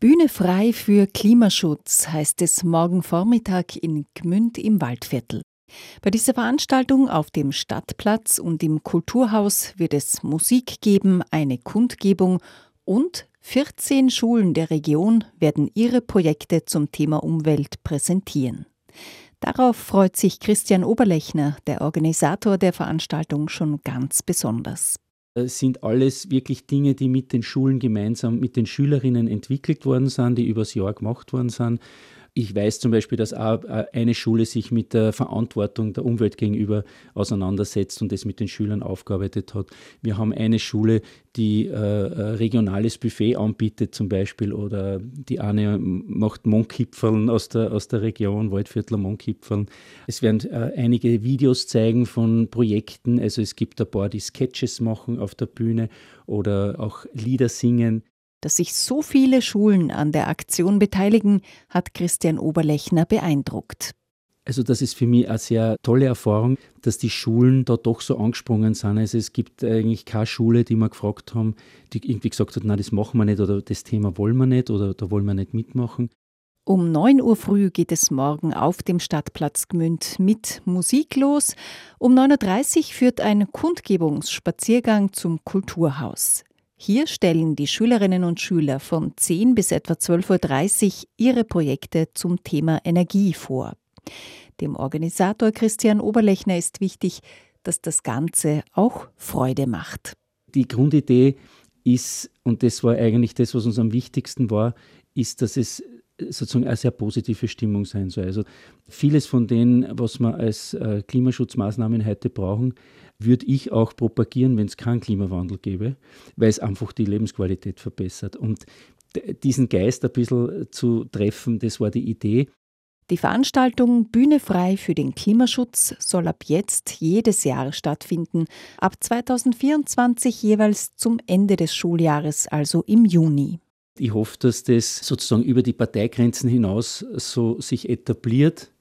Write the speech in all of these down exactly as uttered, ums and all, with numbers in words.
Bühne frei für Klimaschutz heißt es morgen Vormittag in Gmünd im Waldviertel. Bei dieser Veranstaltung auf dem Stadtplatz und im Kulturhaus wird es Musik geben, eine Kundgebung und vierzehn Schulen der Region werden ihre Projekte zum Thema Umwelt präsentieren. Darauf freut sich Christian Oberlechner, der Organisator der Veranstaltung, schon ganz besonders. Es sind alles wirklich Dinge, die mit den Schulen gemeinsam, mit den Schülerinnen entwickelt worden sind, die übers Jahr gemacht worden sind. Ich weiß zum Beispiel, dass auch eine Schule sich mit der Verantwortung der Umwelt gegenüber auseinandersetzt und das mit den Schülern aufgearbeitet hat. Wir haben eine Schule, die äh, ein regionales Buffet anbietet zum Beispiel, oder die eine macht Mondkipferln aus der, aus der Region, Waldviertler Mondkipferln. Es werden äh, einige Videos zeigen von Projekten, also es gibt ein paar, die Sketches machen auf der Bühne oder auch Lieder singen. Dass sich so viele Schulen an der Aktion beteiligen, hat Christian Oberlechner beeindruckt. Also das ist für mich eine sehr tolle Erfahrung, dass die Schulen da doch so angesprungen sind. Also es gibt eigentlich keine Schule, die wir gefragt haben, die irgendwie gesagt hat, nein, das machen wir nicht oder das Thema wollen wir nicht oder da wollen wir nicht mitmachen. Um neun Uhr früh geht es morgen auf dem Stadtplatz Gmünd mit Musik los. Um neun Uhr dreißig führt ein Kundgebungsspaziergang zum Kulturhaus. Hier stellen die Schülerinnen und Schüler von zehn bis etwa zwölf Uhr dreißig ihre Projekte zum Thema Energie vor. Dem Organisator Christian Oberlechner ist wichtig, dass das Ganze auch Freude macht. Die Grundidee ist, und das war eigentlich das, was uns am wichtigsten war, ist, dass es sozusagen eine sehr positive Stimmung sein soll. Also vieles von dem, was wir als äh, Klimaschutzmaßnahmen heute brauchen, würde ich auch propagieren, wenn es keinen Klimawandel gäbe, weil es einfach die Lebensqualität verbessert. Und d- diesen Geist ein bisschen zu treffen, das war die Idee. Die Veranstaltung Bühne frei für den Klimaschutz soll ab jetzt jedes Jahr stattfinden, ab zweitausendvierundzwanzig jeweils zum Ende des Schuljahres, also im Juni. Ich hoffe, dass das sozusagen über die Parteigrenzen hinaus so sich etabliert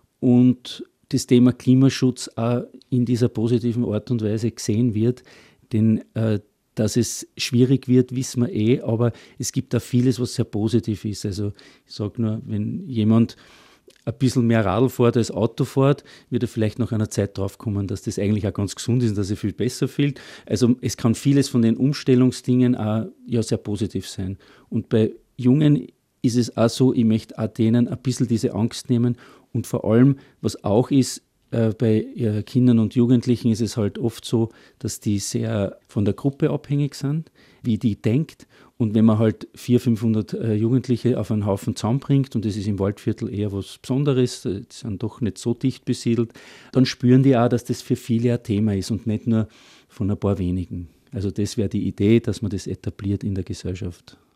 und das Thema Klimaschutz auch in dieser positiven Art und Weise gesehen wird. Denn äh, dass es schwierig wird, wissen wir eh, aber es gibt auch vieles, was sehr positiv ist. Also ich sage nur, wenn jemand ein bisschen mehr Radl fährt als Auto fährt, wird er vielleicht nach einer Zeit draufkommen, dass das eigentlich auch ganz gesund ist und dass er viel besser fühlt. Also es kann vieles von den Umstellungsdingen auch ja, sehr positiv sein. Und bei Jungen ist es auch so, ich möchte auch denen ein bisschen diese Angst nehmen. Und vor allem, was auch ist, äh, bei äh, Kindern und Jugendlichen ist es halt oft so, dass die sehr von der Gruppe abhängig sind, wie die denkt. Und wenn man halt vierhundert, fünfhundert äh, Jugendliche auf einen Haufen zusammenbringt, und das ist im Waldviertel eher was Besonderes, die sind doch nicht so dicht besiedelt, dann spüren die auch, dass das für viele ein Thema ist und nicht nur von ein paar wenigen. Also das wäre die Idee, dass man das etabliert in der Gesellschaft.